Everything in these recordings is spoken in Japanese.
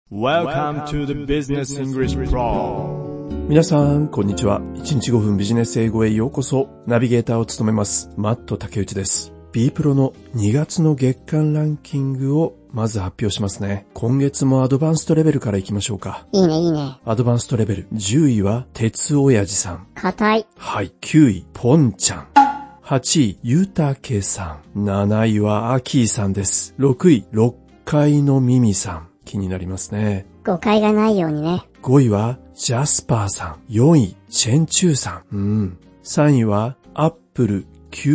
Welcome to the Business English Pro。 皆さん、こんにちは。1日5分ビジネス英語へようこそ。ナビゲーターを務めます、マット竹内です。B プロの2月の月間ランキングをまず発表しますね。今月もアドバンストレベルからいきましょうか。 いいね、いいね。 アドバンストレベル。10位は、鉄親父さん。 硬い。 はい。9位、ポンちゃん。8位、ゆたけさん。7位は、アキーさんです。6位、6階のミミさん。気になりますね。 誤解がないようにね。 5位は、ジャスパーさん。4位、チェンチューさん。3位は、アップル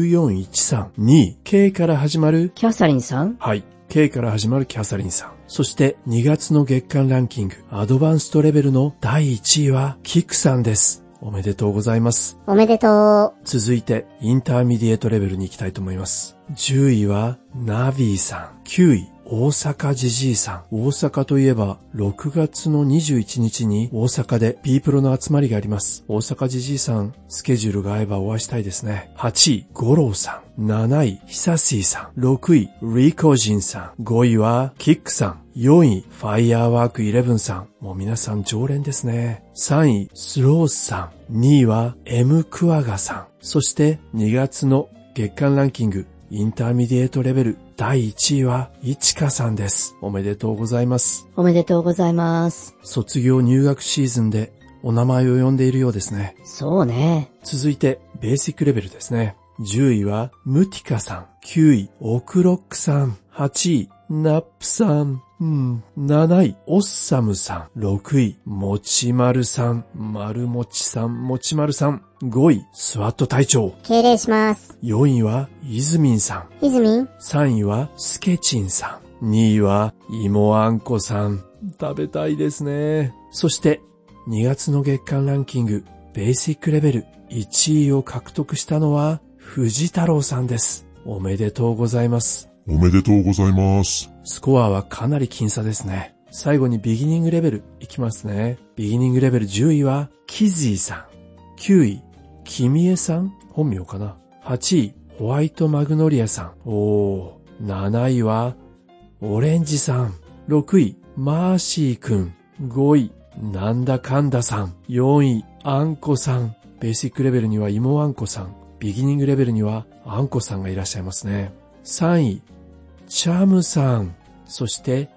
9413。2位、K から始まる、 キャサリンさん。 はい。K から始まるキャサリンさん。そして2月の月間ランキング、アドバンストレベルの第1位は、キクさんです。おめでとうございます。 おめでとう。 続いて、インターミディエートレベルに行きたいと思います。10位は、ナビーさん。9位、大阪ジジイさん。大阪といえば、6月の21日に大阪で B プロの集まりがあります。大阪ジジイさん、スケジュールが合えばお会いしたいですね。8位、ゴローさん。7位、ヒサシーさん。6位、リコジンさん。5位は、キックさん。4位、ファイヤーワーク11さん。もう皆さん常連ですね。3位、スロースさん。2位は、M クワガさん。そして2月の月間ランキング、インターミディエートレベル第1位は、いちかさんです。おめでとうございます。 おめでとうございます。 卒業入学シーズンでお名前を呼んでいるようですね。 そうね。 続いて、ベーシックレベルですね。10位は、ムティカさん。9位、オクロックさん。8位、ナップさん。7位、オッサムさん。6位、もちまるさん。まるもちさん、もちまるさん。5位、スワット隊長。 敬礼します。 4位は、イズミンさん。 イズミン。 3位は、スケチンさん。2位は、イモあんこさん。食べたいですね。そして、2月の月間ランキング、ベーシックレベル1位を獲得したのは、藤太郎さんです。おめでとうございます。 おめでとうございます。 スコアはかなり僅差ですね。最後にビギニングレベルいきますね。ビギニングレベル10位はキジーさん。9位、キミエさん。本名かな。8位、ホワイトマグノリアさん。7位はオレンジさん。6位、マーシーくん。5位、なんだかんださん。4位、あんこさん。ベーシックレベルにはイモあんこさん。ビギニングレベルにはあんこさんがいらっしゃいますね。3位、チャムさん。そして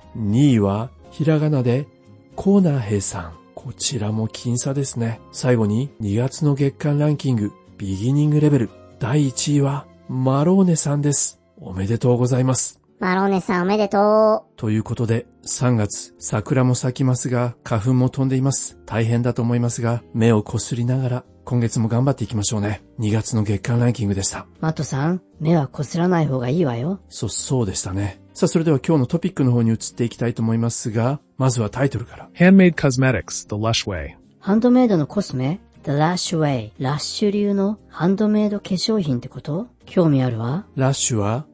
2位はひらがなでコナヘさん。こちらも僅差ですね。最後に2月の月間ランキングビギニングレベル第1位はマローネさんです。おめでとうございます。 マローネさんおめでとう。 ということで3月桜も咲きますが花粉も飛んでいます。大変だと思いますが目をこすりながら今月も頑張っていきましょうね。2月の月間ランキングでした。 マットさん、目はこすらない方がいいわよ。 そうでしたね。さあ、それでは今日のトピックの方に移っていきたいと思いますが、まずはタイトルから。 Handmade Cosmetics, The Lush Way。 ハンドメイドのコスメ The Lush Way。 ラッシュ流のハンドメイド化粧品ってこと？興味あるわ。 ラッシュは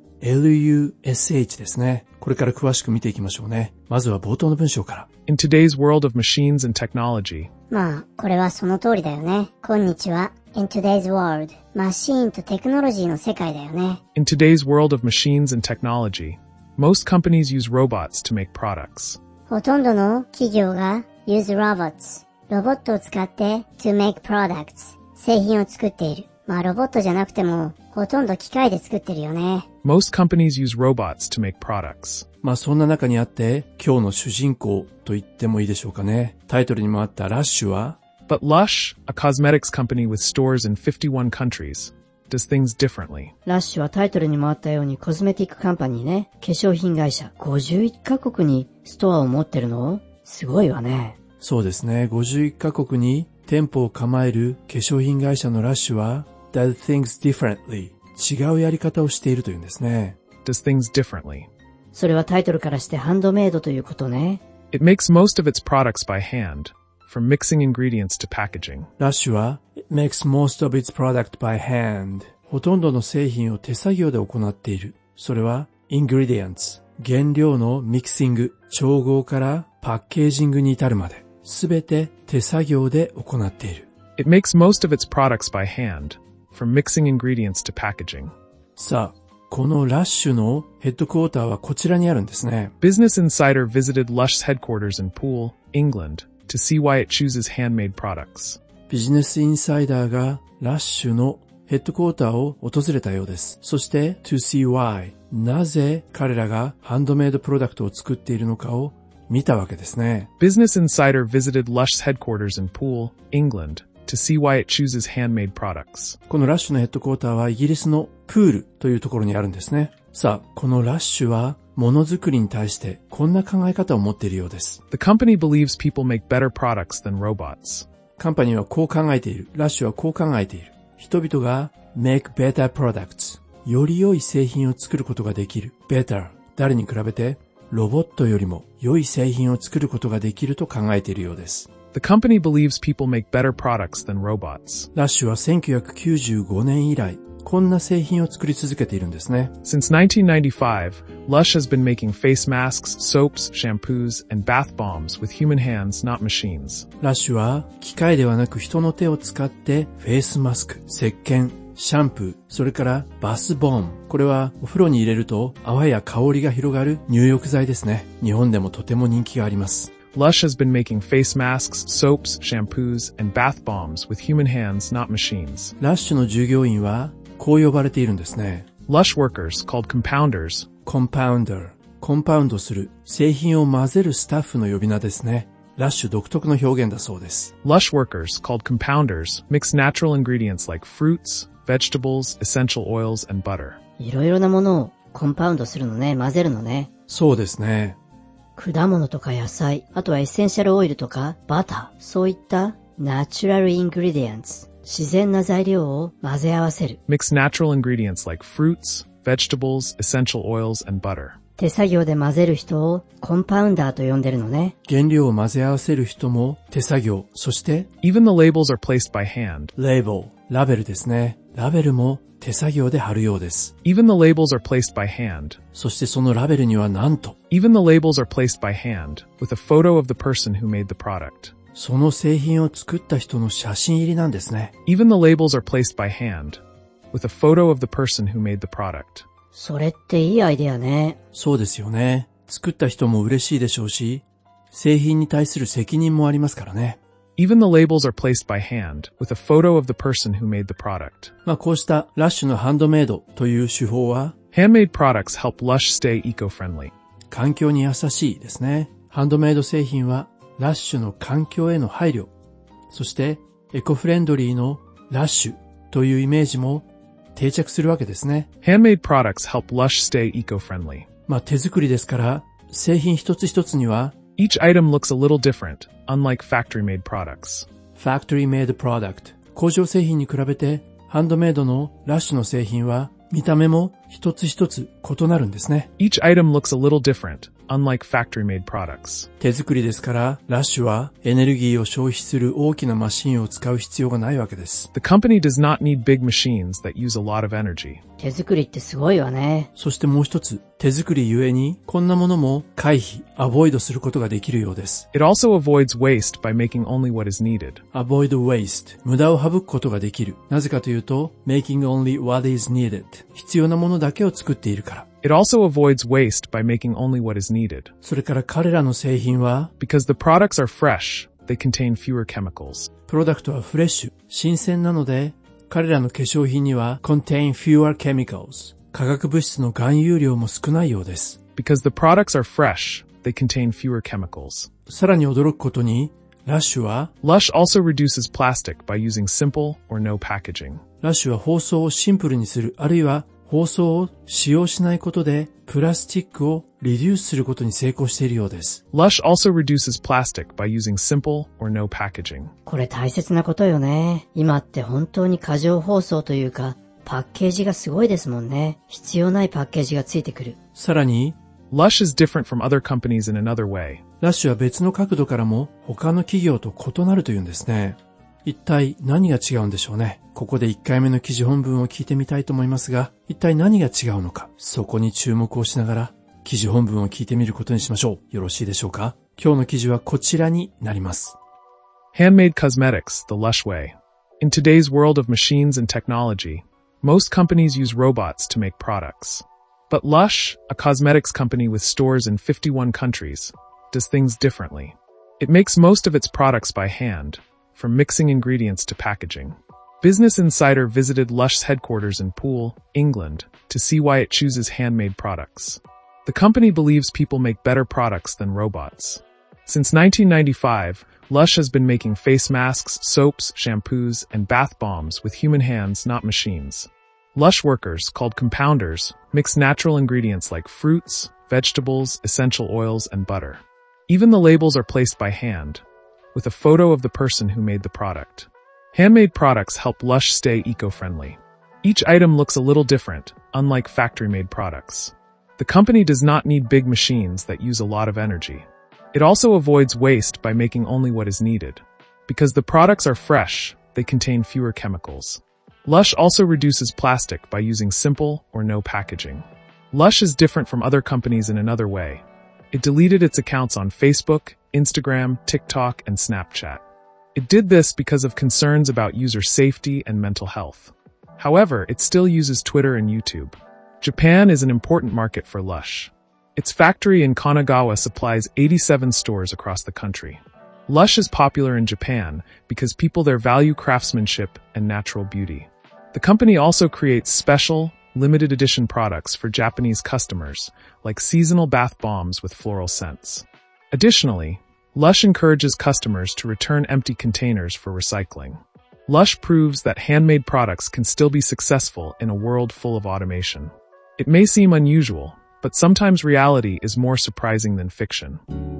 LUSH ですね。これから詳しく見ていきましょうね。まずは冒頭の文章から。 In today's world of machines and technology。 まあ、これはその通りだよね。こんにちは。In today's world。マシーンとテクノロジーの世界だよね。 In today's world of machines and technology, most companies use robots to make products。 ほとんどの企業が use robots。ロボットを使って to make products。製品を作っている。まあロボットじゃなくてもほとんど機械で作ってるよね。 Most companies use robots to make products。 まあそんな中にあって今日の主人公と言ってもいいでしょうかね。タイトルにもあったラッシュは But Lush, a cosmetics company with stores in 51 countries, does things differently。 ラッシュはタイトルにもあったようにコスメティックカンパニーね。化粧品会社。51カ国にストアを持ってるの？すごいわね。 そうですね。51カ国に店舗を構える化粧品会社のラッシュは does things differently。 違うやり方をしているというんですね。 Does things differently。 それはタイトルからしてハンドメイドということね。 It makes most of its products by hand, from mixing ingredients to packaging。 ラッシュは It makes most of its product by hand。 ほとんどの製品を手作業で行っている。それは ingredients、 原料のミキシング、調合からパッケージングに至るまで、すべて手作業で行っている。 It makes most of its products by hand, from mixing ingredients to packaging。 さあ、 このラッシュのヘッドクォーターはこちらにあるんですね。 Business Insider visited Lush's headquarters in Poole, England, to see why it chooses handmade products. ビジネスインサイダーがラッシュのヘッドクォーターを訪れたようです。そして to see why なぜ彼らがハンドメイドプロダクトを作っているのかを見たわけですね。 Business Insider visited Lush's headquarters in Poole, England, to see why it chooses handmade products. このラッシュのヘッドクォーターはイギリスのプールというところにあるんですね。さあ、このラッシュはものづくりに対してこんな考え方を持っているようです。 The company believes people make better products than robots. カンパニーはこう考えている。ラッシュはこう考えている。人々が make better products より良い製品を作ることができる。better 誰に比べてロボットよりも良い製品を作ることができると考えているようです。 The company believes people make better products than robots. ラッシュは1995年以来、こんな製品を作り続けているんですね。 Since 1995, Lush has been making face masks, soaps, shampoos, and bath bombs with human hands, not machines. ラッシュは機械ではなく人の手を使ってフェイスマスク、石鹸、シャンプー、それからバスボーン。これはお風呂に入れると泡や香りが広がる入浴剤ですね。日本でもとても人気があります。 Lush has been making face masks, soaps, shampoos, and bath bombs with human hands, not machines. ラッシュの従業員はこう呼ばれているんですね。 Lush workers, called compounders, コンパウンダー。コンパウンドする、製品を混ぜるスタッフの呼び名ですね。ラッシュ独特の表現だそうです。 Lush workers, called compounders, mix natural ingredients like fruits, vegetables, essential oils, and butter. いろいろなものをコンパウンドするのね、混ぜるのね。 そうですね。 果物とか野菜、あとはエッセンシャルオイルとかバター、そういったナチュラルイングリディエンツ、自然な材料を混ぜ合わせる。 Mix natural ingredients like fruits, vegetables, essential oils, and butter. 手作業で混ぜる人をコンパウンダーと呼んでるのね。 原料を混ぜ合わせる人も手作業、そして Even the labels are placed by hand. レーベル、ラベルですね。ラベルも手作業で貼るようです。 Even the labels are placed by hand. そしてそのラベルにはなんと、 Even the labels are placed by hand, with a photo of the person who made the product. その製品を作った人の写真入りなんですね。 Even the labels are placed by hand, with a photo of the person who made the product. それっていいアイデアね。 そうですよね。作った人も嬉しいでしょうし、製品に対する責任もありますからね。 Even the labels are placed by hand, with a photo of the person who made the product. こうしたラッシュのハンドメイドという手法は、 Handmade products help Lush stay eco-friendly. 環境に優しいですね。ハンドメイド製品はラッシュの環境への配慮、そしてエコフレンドリーのラッシュというイメージも定着するわけですね。 Handmade products help Lush stay eco-friendly. 手作りですから製品一つ一つには Each item looks a little different, unlike factory-made products. factory made product 工場製品に比べてハンドメイドのラッシュの製品は見た目も一つ一つ異なるんですね。 Each item looks a little different, unlike factory-made products. 手作りですからラッシュはエネルギーを消費する大きなマシンを使う必要がないわけです。 The company does not need big machines that use a lot of energy. 手作りってすごいわね。 そしてもう一つ、手作りゆえにこんなものも回避、アボイドすることができるようです。 It also avoids waste by making only what is needed. avoid waste 無駄を省くことができる。なぜかというと making only what is needed 必要なものだけを作っているから。 It also avoids waste by making only what is needed. それから彼らの製品は Because the products are fresh, they contain fewer chemicals. プロダクトはフレッシュ、新鮮なので彼らの化粧品には contain fewer chemicals 化学物質の含有量も少ないようです。 Because the products are fresh, they contain fewer chemicals. さらに驚くことにラッシュは Lush also reduces plastic by using simple or no packaging. ラッシュは包装をシンプルにする、あるいは包装を使用しないことでプラスチックをリデュースすることに成功しているようです。 Lush also reduces plastic by using simple or no packaging. これ大切なことよね。今って本当に過剰包装というか、パッケージがすごいですもんね。必要ないパッケージがついてくる。 さらに、 Lush is different from other companies in another way. ラッシュは別の角度からも他の企業と異なるというんですね。一体何が違うんでしょうね。ここで1回目の記事本文を聞いてみたいと思いますが、一体何が違うのか、そこに注目をしながら記事本文を聞いてみることにしましょう。よろしいでしょうか。今日の記事はこちらになります。 Handmade cosmetics, the Lush way. In today's world of machines and technology, Most companies use robots to make products. But Lush, a cosmetics company with stores in 51 countries, does things differently. It makes most of its products by hand, from mixing ingredients to packaging. Business Insider visited Lush's headquarters in Poole, England, to see why it chooses handmade products. The company believes people make better products than robots. Since 1995, Lush has been making face masks, soaps, shampoos, and bath bombs with human hands, not machines. Lush workers, called compounders, mix natural ingredients like fruits, vegetables, essential oils, and butter. Even the labels are placed by hand, with a photo of the person who made the product. Handmade products help Lush stay eco-friendly. Each item looks a little different, unlike factory-made products. The company does not need big machines that use a lot of energy. It also avoids waste by making only what is needed. Because the products are fresh, they contain fewer chemicals. Lush also reduces plastic by using simple or no packaging. Lush is different from other companies in another way. It deleted its accounts on Facebook, Instagram, TikTok, and Snapchat. It did this because of concerns about user safety and mental health. However, it still uses Twitter and YouTube. Japan is an important market for Lush. Its factory in Kanagawa supplies 87 stores across the country. Lush is popular in Japan because people there value craftsmanship and natural beauty. The company also creates special, limited edition products for Japanese customers, like seasonal bath bombs with floral scents. Additionally, Lush encourages customers to return empty containers for recycling. Lush proves that handmade products can still be successful in a world full of automation. It may seem unusual, but sometimes reality is more surprising than fiction.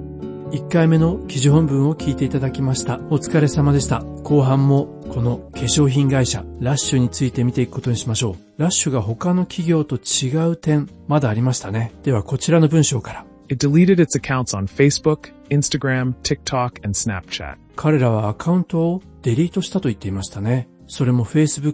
1回目の記事本文を聞いていただきました。お疲れ様でした。後半もこの化粧品会社ラッシュについて見ていくことにしましょう。ラッシュが他の企業と違う点、まだありましたね。ではこちらの文章から。 It deleted its accounts on Facebook, Instagram, TikTok, and Snapchat. 彼らはアカウントをデリートしたと言っていましたね。それも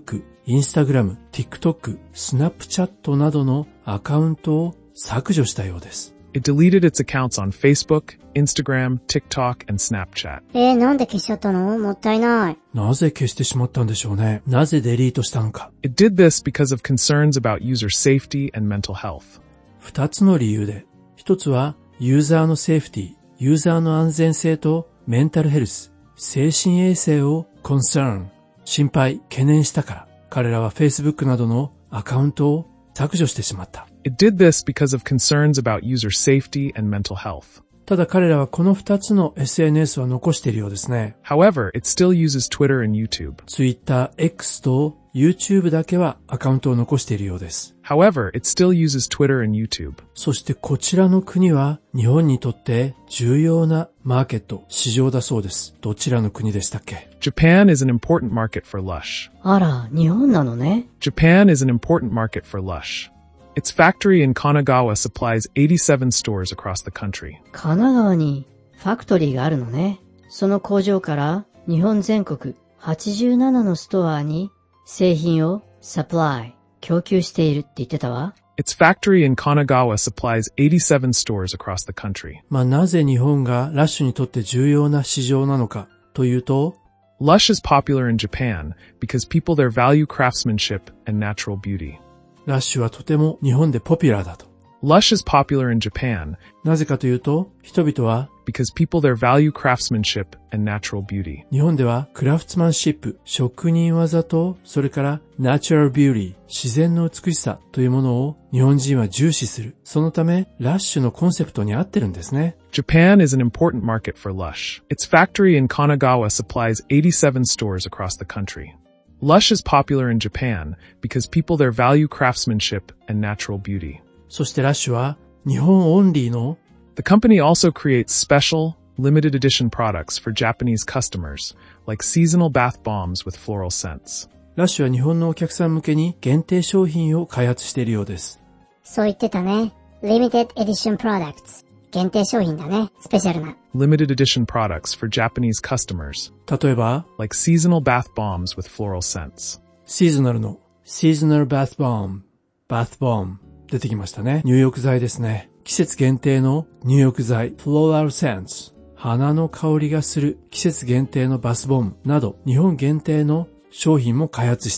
Facebook、Instagram、TikTok、Snapchat などのアカウントを削除したようです。 It deleted its accounts on Facebook, Instagram, TikTok, and Snapchat. なんで消しちゃったの？もったいない。 なぜ消してしまったんでしょうね。なぜデリートしたのか。 It did this because of concerns about user safety and mental health. 2つの理由で、1つはユーザーのセーフティ、ユーザーの安全性とメンタルヘルス、精神衛生をconcern、心配、懸念したから、彼らは Facebook などのアカウントを削除してしまった。 It did this because of concerns about user safety and mental health. ただ彼らはこの2つの SNS は残しているようですね。 However, it still uses Twitter and YouTube. Twitter、X と YouTube だけはアカウントを残しているようです。 However, it still uses Twitter and YouTube. そしてこちらの国は日本にとって重要なマーケット、市場だそうです。どちらの国でしたっけ？ Japan is an important market for Lush. あら、日本なのね。 Japan is an important market for Lush. Its factory in Kanagawa supplies 87 stores across the country. 神奈川にファクトリーがあるのね。その工場から日本全国87のストアに製品を供給しているって言ってたわ。 Its factory in Kanagawa supplies 87 stores across the country. なぜ日本がラッシュにとって重要な市場なのかというと、 Lush is popular in Japan because people there value craftsmanship and natural beauty. ラッシュはとても日本でポピュラーだと。 Lush is popular in Japan なぜかというと、人々は because people there value craftsmanship and natural beauty. 日本ではクラフトマンシップ、職人技と、それからナチュラルビューティー、自然の美しさというものを日本人は重視する。そのため、ラッシュのコンセプトに合ってるんですね。 Japan is an important market for Lush. Its factory in Kanagawa supplies 87 stores across the country. Lush is popular in Japan because people there value craftsmanship and natural beauty. そしてラッシュは日本オンリーの The company also creates special, limited edition products for Japanese customers, like seasonal bath bombs with floral scents. ラッシュは日本のお客さん向けに限定商品を開発しているようです。 そう言ってたね。Limited Edition Products。限定商品だね。スペシャルな。 Limited edition products for Japanese customers, 例えば、 like seasonal bath bombs with floral scents. シーズナルの Seasonal Bath Bomb 出てきましたね。入浴剤ですね。季節限定の入浴剤 Floral Scents、 花の香りがする季節限定のバスボムなど日本限定の商品も開発している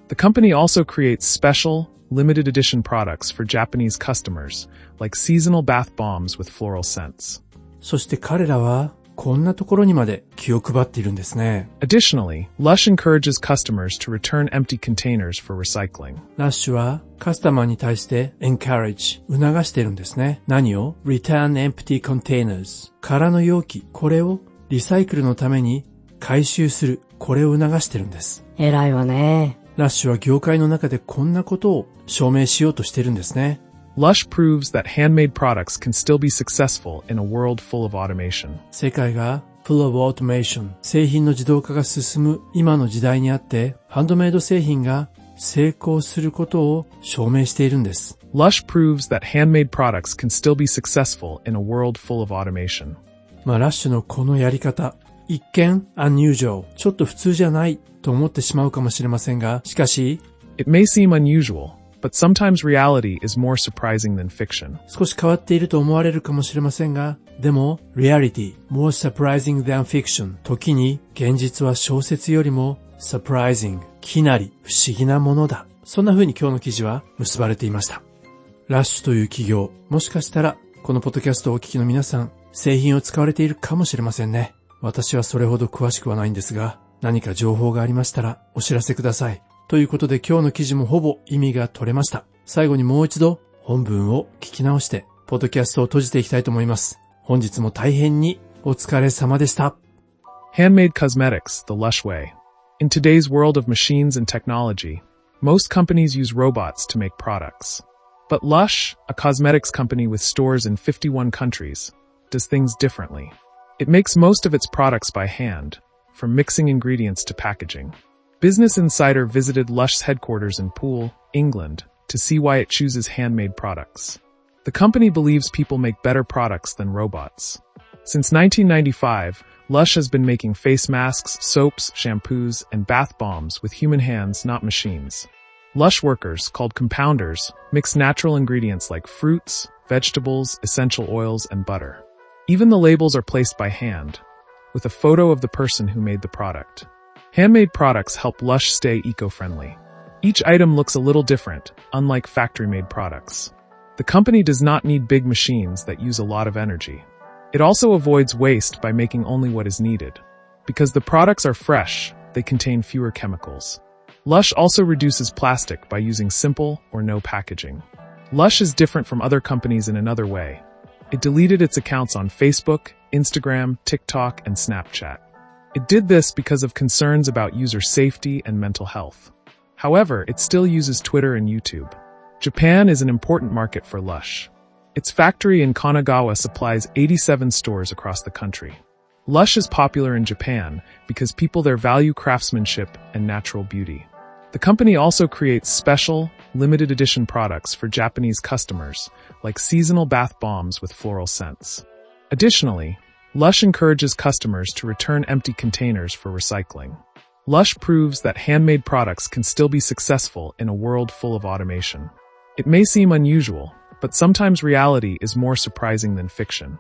The company also creates special, limited edition products for Japanese customers, like seasonal bath bombs with floral scents. そして彼らはこんなところにまで気を配っているんですね。 Additionally, Lush encourages customers to return empty containers for recycling. ラッシュはカスタマーに対して encourage 促しているんですね。何を return empty containers 空の容器、これをリサイクルのために回収する、これを促してるんです。 偉いわね。 ラッシュは業界の中でこんなことを証明しようとしてるんですね。 Lush proves that handmade products can still be successful in a world full of automation. 世界が full of automation 製品の自動化が進む今の時代にあってハンドメイド製品が成功することを証明しているんです。 Lush proves that handmade products can still be successful in a world full of automation. ラッシュのこのやり方、一見 unusual ちょっと普通じゃないと思ってしまうかもしれませんが、しかし It may seem unusual, but sometimes reality is more surprising than fiction. 少し変わっていると思われるかもしれませんが、でも reality more surprising than fiction 時に現実は小説よりも surprising きなり不思議なものだ。そんな風に今日の記事は結ばれていました。ラッシュという企業、もしかしたらこのポッドキャストをお聞きの皆さん、製品を使われているかもしれませんね。私はそれほど詳しくはないんですが、何か情報がありましたらお知らせください。ということで今日の記事もほぼ意味が取れました。最後にもう一度本文を聞き直して、ポッドキャストを閉じていきたいと思います。本日も大変にお疲れ様でした。 Handmade cosmetics, the Lush way. In today's world of machines and technology, most companies use robots to make products. But Lush, a cosmetics company with stores in 51 countries, does things differently. It makes most of its products by hand, from mixing ingredients to packaging. Business Insider visited Lush's headquarters in Poole, England, to see why it chooses handmade products. The company believes people make better products than robots. Since 1995, Lush has been making face masks, soaps, shampoos, and bath bombs with human hands, not machines. Lush workers, called compounders, mix natural ingredients like fruits, vegetables, essential oils, and butter. Even the labels are placed by hand, with a photo of the person who made the product. Handmade products help Lush stay eco-friendly. Each item looks a little different, unlike factory-made products. The company does not need big machines that use a lot of energy. It also avoids waste by making only what is needed. Because the products are fresh, they contain fewer chemicals. Lush also reduces plastic by using simple or no packaging. Lush is different from other companies in another way. It deleted its accounts on Facebook, Instagram, TikTok, and Snapchat. It did this because of concerns about user safety and mental health. However, it still uses Twitter and YouTube. Japan is an important market for Lush. Its factory in Kanagawa supplies 87 stores across the country. Lush is popular in Japan because people there value craftsmanship and natural beauty. The company also creates special, limited edition products for Japanese customers, like seasonal bath bombs with floral scents. Additionally, Lush encourages customers to return empty containers for recycling. Lush proves that handmade products can still be successful in a world full of automation. It may seem unusual, but sometimes reality is more surprising than fiction.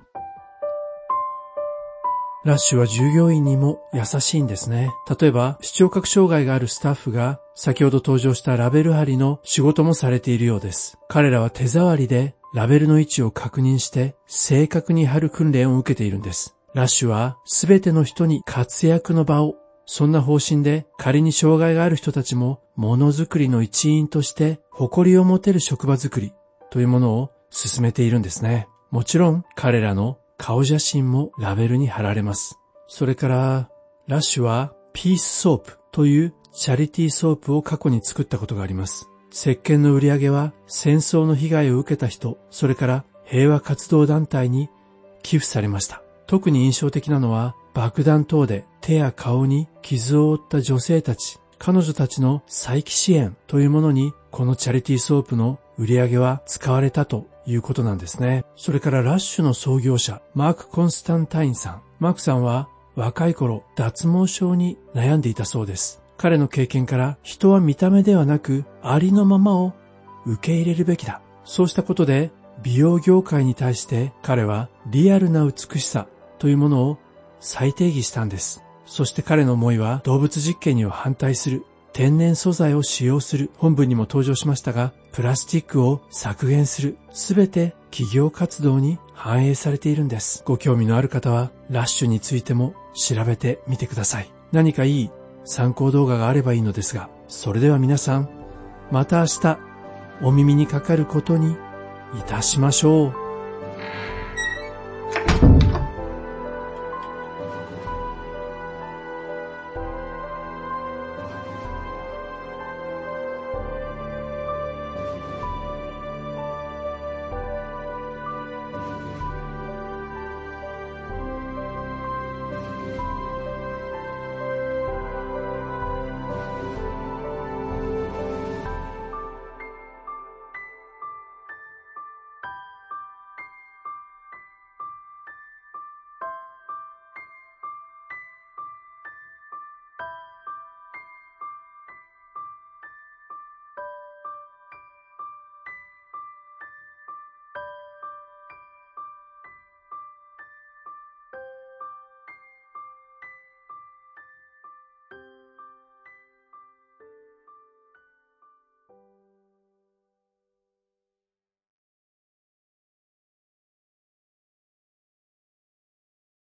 ラッシュは従業員にも優しいんですね。例えば、視聴覚障害があるスタッフが先ほど登場したラベル貼りの仕事もされているようです。彼らは手触りでラベルの位置を確認して正確に貼る訓練を受けているんです。ラッシュはすべての人に活躍の場を、そんな方針で仮に障害がある人たちもものづくりの一員として誇りを持てる職場づくりというものを進めているんですね。もちろん彼らの顔写真もラベルに貼られます。それからラッシュはピースソープというチャリティーソープを過去に作ったことがあります。石鹸の売り上げは戦争の被害を受けた人、それから平和活動団体に寄付されました。特に印象的なのは爆弾等で手や顔に傷を負った女性たち、彼女たちの再起支援というものにこのチャリティーソープの売り上げは使われたということなんですね。それからラッシュの創業者、マーク・コンスタンタインさん。マークさんは若い頃脱毛症に悩んでいたそうです。彼の経験から人は見た目ではなくありのままを受け入れるべきだ。そうしたことで美容業界に対して彼はリアルな美しさというものを再定義したんです。そして彼の思いは動物実験には反対する。 天然素材を使用する、本文にも登場しましたが、プラスチックを削減する、すべて企業活動に反映されているんです。ご興味のある方は、ラッシュについても調べてみてください。何かいい参考動画があればいいのですが、それでは皆さん、また明日、お耳にかかることにいたしましょう。